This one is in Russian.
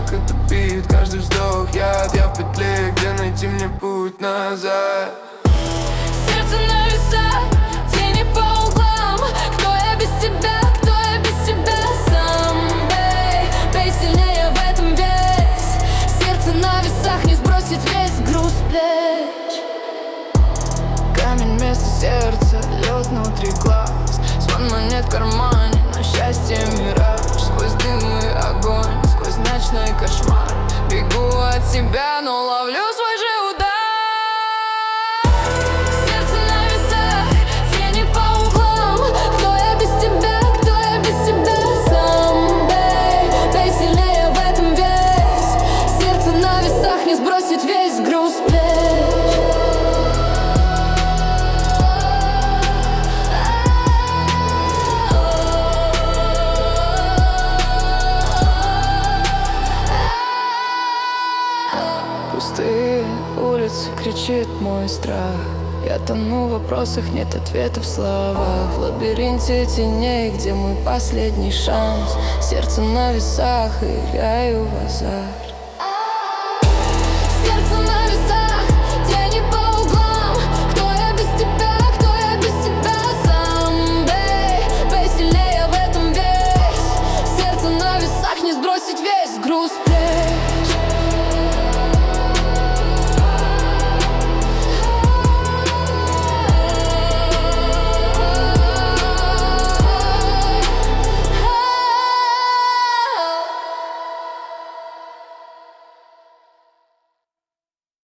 как это бит. Каждый вздох я в петле, где найти мне путь назад. Сердце на весах, тени по углам. Кто я без тебя, кто я без тебя сам, бей, бей сильнее, в этом весь. Сердце на весах, не сбросить весь груз с плеч. Камень вместо сердца, лед внутри глаз. Звон монет в кармане, но счастье мираж. Сквозь дым и огонь, сквозь ночной кошмар. Бегу от себя, но ловлю свой же удар. Сердце на весах, тени по углам. Кто я без тебя, кто я без тебя сам, бей, бей сильнее, в этом весь. Сердце на весах, не сбросить весь груз с плеч. Пустые улицы, кричит мой страх. Я тону в вопросах, нет ответов в словах. В лабиринте теней, где мой последний шанс. Сердце на весах, и я в глазах.